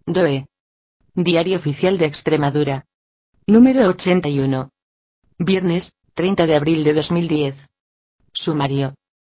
DOE. Diario Oficial de Extremadura. Número 81. Viernes, 30 de abril de 2010. Sumario.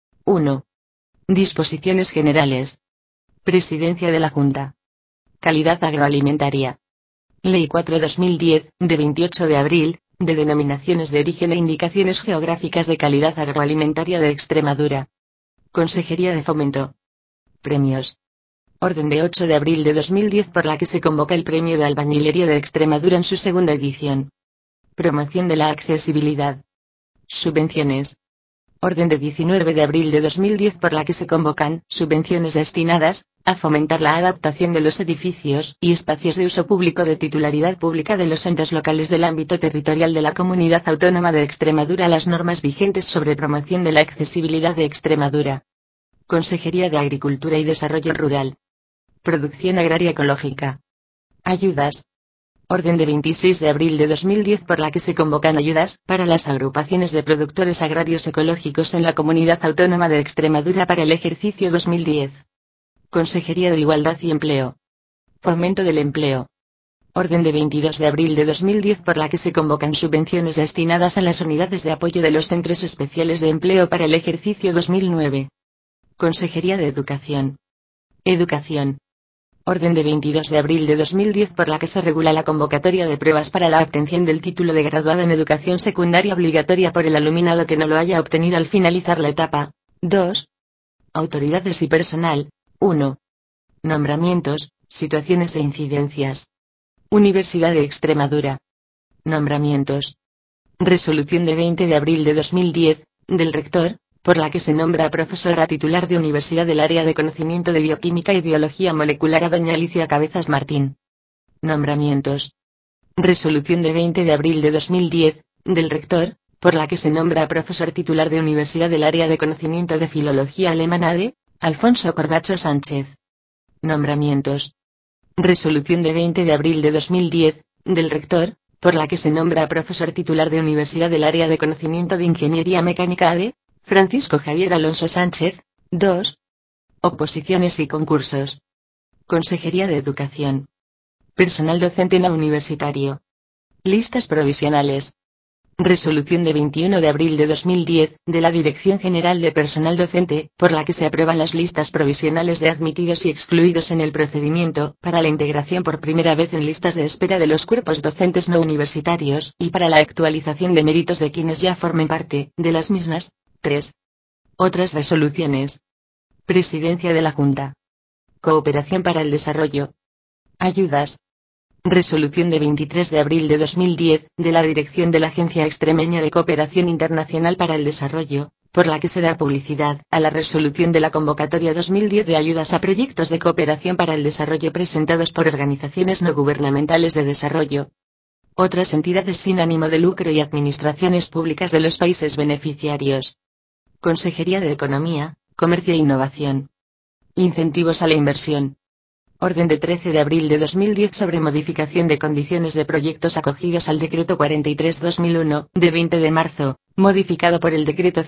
1. Disposiciones generales. Presidencia de la Junta. Calidad agroalimentaria. Ley 4/2010, de 28 de abril, de denominaciones de origen e indicaciones geográficas de calidad agroalimentaria de Extremadura. Consejería de Fomento. Premios. Orden de 8 de abril de 2010 por la que se convoca el Premio de Albañilería de Extremadura en su segunda edición. Promoción de la accesibilidad. Subvenciones. Orden de 19 de abril de 2010 por la que se convocan subvenciones destinadas a fomentar la adaptación de los edificios y espacios de uso público de titularidad pública de los entes locales del ámbito territorial de la Comunidad Autónoma de Extremadura a las normas vigentes sobre promoción de la accesibilidad de Extremadura. Consejería de Agricultura y Desarrollo Rural. Producción agraria ecológica. Ayudas. Orden de 26 de abril de 2010 por la que se convocan ayudas para las agrupaciones de productores agrarios ecológicos en la Comunidad Autónoma de Extremadura para el ejercicio 2010. Consejería de Igualdad y Empleo. Fomento del empleo. Orden de 22 de abril de 2010 por la que se convocan subvenciones destinadas a las unidades de apoyo de los centros especiales de empleo para el ejercicio 2009. Consejería de Educación. Educación. Orden de 22 de abril de 2010 por la que se regula la convocatoria de pruebas para la obtención del título de graduado en educación secundaria obligatoria por el alumnado que no lo haya obtenido al finalizar la etapa. 2. Autoridades y personal. 1. Nombramientos, situaciones e incidencias. Universidad de Extremadura. Nombramientos. Resolución de 20 de abril de 2010, del rector, por la que se nombra a profesora titular de Universidad del Área de Conocimiento de Bioquímica y Biología Molecular a doña Alicia Cabezas Martín. Nombramientos. Resolución de 20 de abril de 2010, del rector, por la que se nombra a profesor titular de Universidad del Área de Conocimiento de Filología Alemana de Alfonso Corbacho Sánchez. Nombramientos. Resolución de 20 de abril de 2010, del rector, por la que se nombra a profesor titular de Universidad del Área de Conocimiento de Ingeniería Mecánica de Francisco Javier Alonso Sánchez. 2. Oposiciones y concursos. Consejería de Educación. Personal docente no universitario. Listas provisionales. Resolución de 21 de abril de 2010, de la Dirección General de Personal Docente, por la que se aprueban las listas provisionales de admitidos y excluidos en el procedimiento, para la integración por primera vez en listas de espera de los cuerpos docentes no universitarios, y para la actualización de méritos de quienes ya formen parte de las mismas. 3. Otras resoluciones. Presidencia de la Junta. Cooperación para el Desarrollo. Ayudas. Resolución de 23 de abril de 2010, de la Dirección de la Agencia Extremeña de Cooperación Internacional para el Desarrollo, por la que se da publicidad a la resolución de la convocatoria 2010 de ayudas a proyectos de cooperación para el desarrollo presentados por organizaciones no gubernamentales de desarrollo, otras entidades sin ánimo de lucro y administraciones públicas de los países beneficiarios. Consejería de Economía, Comercio e Innovación. Incentivos a la inversión. Orden de 13 de abril de 2010 sobre modificación de condiciones de proyectos acogidos al Decreto 43/2001, de 20 de marzo, modificado por el Decreto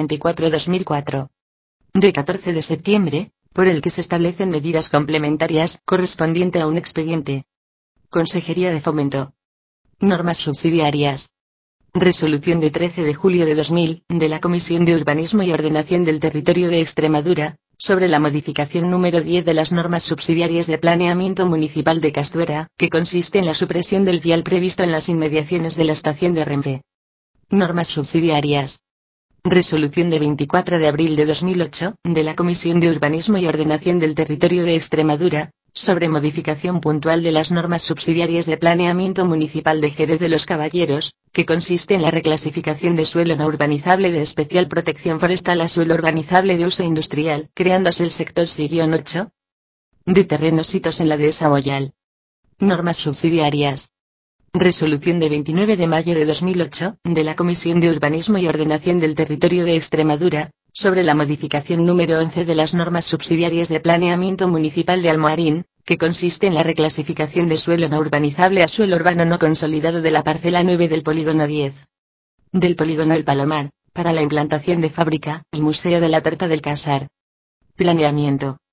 144/2004. De 14 de septiembre, por el que se establecen medidas complementarias, correspondiente a un expediente. Consejería de Fomento. Normas subsidiarias. Resolución de 13 de julio de 2000, de la Comisión de Urbanismo y Ordenación del Territorio de Extremadura, sobre la modificación número 10 de las normas subsidiarias de planeamiento municipal de Castuera, que consiste en la supresión del vial previsto en las inmediaciones de la estación de Renfe. Normas subsidiarias. Resolución de 24 de abril de 2008, de la Comisión de Urbanismo y Ordenación del Territorio de Extremadura, sobre modificación puntual de las normas subsidiarias de planeamiento municipal de Jerez de los Caballeros, que consiste en la reclasificación de suelo no urbanizable de especial protección forestal a suelo urbanizable de uso industrial, creándose el sector C-8 de terrenos sitos en la dehesa Moyal. Normas subsidiarias. Resolución de 29 de mayo de 2008, de la Comisión de Urbanismo y Ordenación del Territorio de Extremadura, sobre la modificación número 11 de las normas subsidiarias de planeamiento municipal de Almoharín, que consiste en la reclasificación de suelo no urbanizable a suelo urbano no consolidado de la parcela 9 del polígono 10. Del polígono El Palomar, para la implantación de fábrica, el Museo de la Torta del Casar. Planeamiento.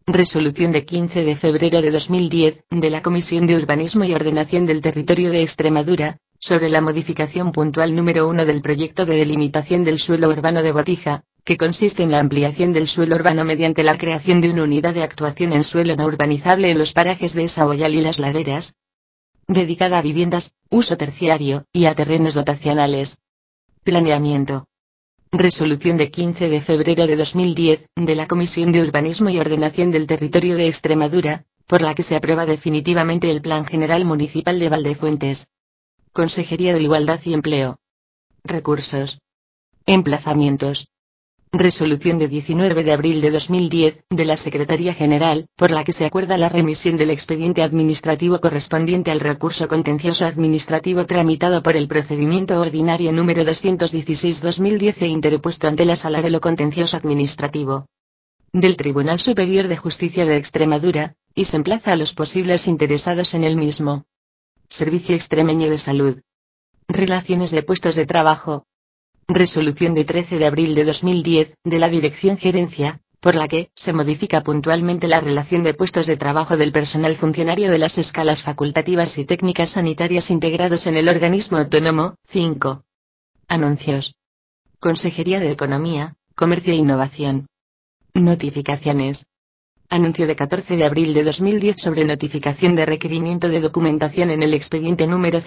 Resolución de 15 de febrero de 2010, de la Comisión de Urbanismo y Ordenación del Territorio de Extremadura, sobre la modificación puntual número 1 del proyecto de delimitación del suelo urbano de Botija, que consiste en la ampliación del suelo urbano mediante la creación de una unidad de actuación en suelo no urbanizable en los parajes de Saboyal y Las Laderas, dedicada a viviendas, uso terciario, y a terrenos dotacionales. Planeamiento. Resolución de 15 de febrero de 2010, de la Comisión de Urbanismo y Ordenación del Territorio de Extremadura, por la que se aprueba definitivamente el Plan General Municipal de Valdefuentes. Consejería de Igualdad y Empleo. Recursos. Emplazamientos. Resolución de 19 de abril de 2010, de la Secretaría General, por la que se acuerda la remisión del expediente administrativo correspondiente al recurso contencioso administrativo tramitado por el procedimiento ordinario número 216/2010 e interpuesto ante la Sala de lo Contencioso Administrativo del Tribunal Superior de Justicia de Extremadura, y se emplaza a los posibles interesados en el mismo. Servicio Extremeño de Salud. Relaciones de puestos de trabajo. Resolución de 13 de abril de 2010, de la Dirección Gerencia, por la que se modifica puntualmente la relación de puestos de trabajo del personal funcionario de las escalas facultativas y técnicas sanitarias integrados en el organismo autónomo. 5. Anuncios. Consejería de Economía, Comercio e Innovación. Notificaciones. Anuncio de 14 de abril de 2010 sobre notificación de requerimiento de documentación en el expediente número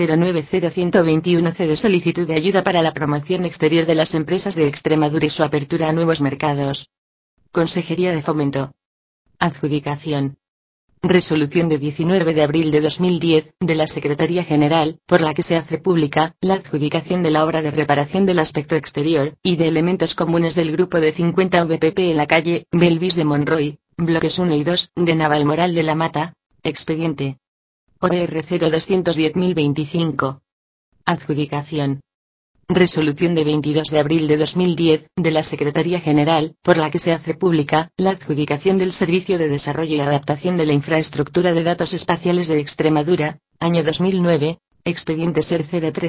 C-090121-C de solicitud de ayuda para la promoción exterior de las empresas de Extremadura y su apertura a nuevos mercados. Consejería de Fomento. Adjudicación. Resolución de 19 de abril de 2010, de la Secretaría General, por la que se hace pública la adjudicación de la obra de reparación del aspecto exterior y de elementos comunes del grupo de 50 VPP en la calle Belvis de Monroy, bloques 1 y 2, de Navalmoral de la Mata, expediente OR 0210.025. Adjudicación. Resolución de 22 de abril de 2010, de la Secretaría General, por la que se hace pública la adjudicación del Servicio de Desarrollo y Adaptación de la Infraestructura de Datos Espaciales de Extremadura, año 2009, expediente SER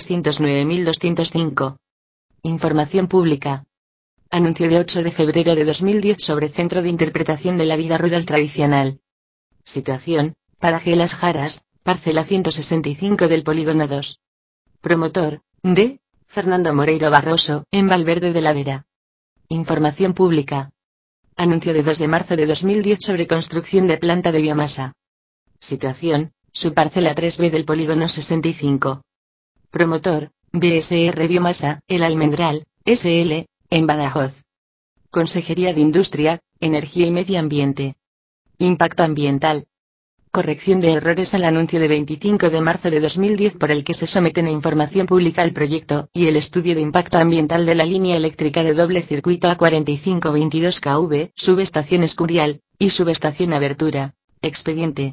0309.205. Información pública. Anuncio de 8 de febrero de 2010 sobre Centro de Interpretación de la Vida Rural Tradicional. Situación: paraje Las Jaras, parcela 165 del Polígono 2. Promotor: D. Fernando Moreiro Barroso, en Valverde de la Vera. Información pública. Anuncio de 2 de marzo de 2010 sobre construcción de planta de biomasa. Situación: subparcela 3B del Polígono 65. Promotor: BSR Biomasa, El Almendral, SL, en Badajoz. Consejería de Industria, Energía y Medio Ambiente. Impacto ambiental. Corrección de errores al anuncio de 25 de marzo de 2010 por el que se someten a información pública el proyecto y el estudio de impacto ambiental de la línea eléctrica de doble circuito A4522 kV, subestación Escurial, y subestación Abertura, expediente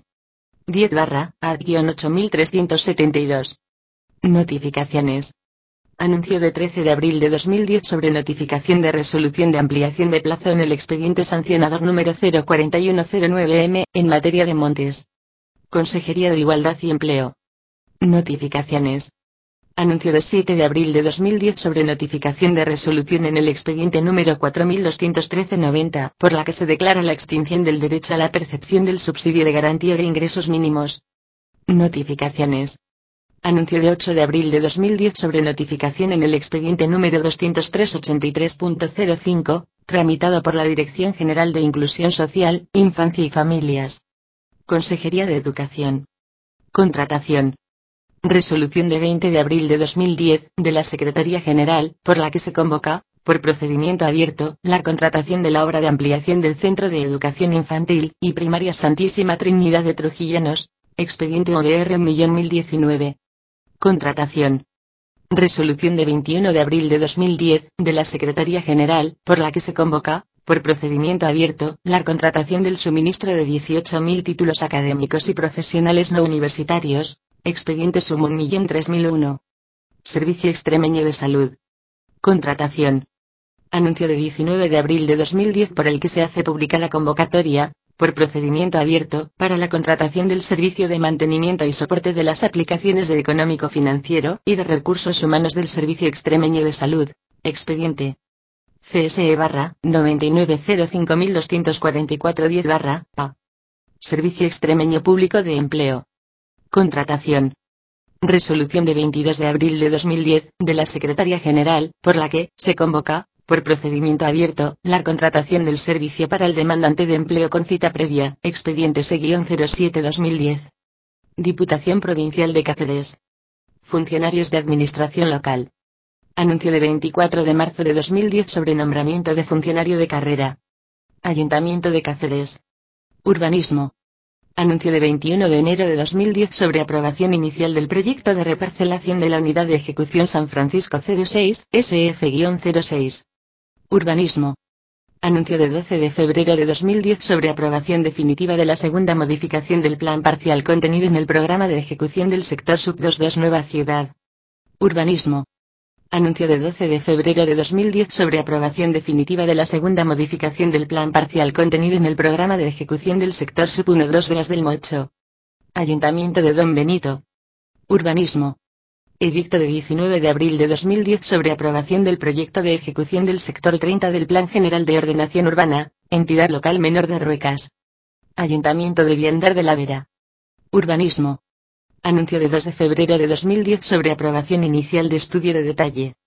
10/AD-8372. Notificaciones. Anuncio de 13 de abril de 2010 sobre notificación de resolución de ampliación de plazo en el expediente sancionador número 04109M, en materia de montes. Consejería de Igualdad y Empleo. Notificaciones. Anuncio de 7 de abril de 2010 sobre notificación de resolución en el expediente número 4213-90, por la que se declara la extinción del derecho a la percepción del subsidio de garantía de ingresos mínimos. Notificaciones. Anuncio de 8 de abril de 2010 sobre notificación en el expediente número 203-83.05, tramitado por la Dirección General de Inclusión Social, Infancia y Familias. Consejería de Educación. Contratación. Resolución de 20 de abril de 2010, de la Secretaría General, por la que se convoca, por procedimiento abierto, la contratación de la obra de ampliación del Centro de Educación Infantil y Primaria Santísima Trinidad de Trujillanos, expediente OBR 1019. Contratación. Resolución de 21 de abril de 2010, de la Secretaría General, por la que se convoca, por procedimiento abierto, la contratación del suministro de 18.000 títulos académicos y profesionales no universitarios, expediente sumo 1.003.001. Servicio Extremeño de Salud. Contratación. Anuncio de 19 de abril de 2010 por el que se hace pública la convocatoria, por procedimiento abierto, para la contratación del servicio de mantenimiento y soporte de las aplicaciones de económico-financiero y de recursos humanos del Servicio Extremeño de Salud, expediente CSE barra 9905.244-10 barra A. Servicio Extremeño Público de Empleo. Contratación. Resolución de 22 de abril de 2010, de la Secretaría General, por la que se convoca, por procedimiento abierto, la contratación del servicio para el demandante de empleo con cita previa, expediente S-07-2010. Diputación Provincial de Cáceres. Funcionarios de Administración Local. Anuncio de 24 de marzo de 2010 sobre nombramiento de funcionario de carrera. Ayuntamiento de Cáceres. Urbanismo. Anuncio de 21 de enero de 2010 sobre aprobación inicial del proyecto de reparcelación de la Unidad de Ejecución San Francisco 06, SF-06. Urbanismo. Anuncio de 12 de febrero de 2010 sobre aprobación definitiva de la segunda modificación del plan parcial contenido en el programa de ejecución del sector Sub-22 Nueva Ciudad. Urbanismo. Anuncio de 12 de febrero de 2010 sobre aprobación definitiva de la segunda modificación del plan parcial contenido en el programa de ejecución del sector Sub-12 Veras del Mocho. Ayuntamiento de Don Benito. Urbanismo. Edicto de 19 de abril de 2010 sobre aprobación del proyecto de ejecución del sector 30 del Plan General de Ordenación Urbana, Entidad Local Menor de Ruecas. Ayuntamiento de Viendar de la Vera. Urbanismo. Anuncio de 2 de febrero de 2010 sobre aprobación inicial de estudio de detalle.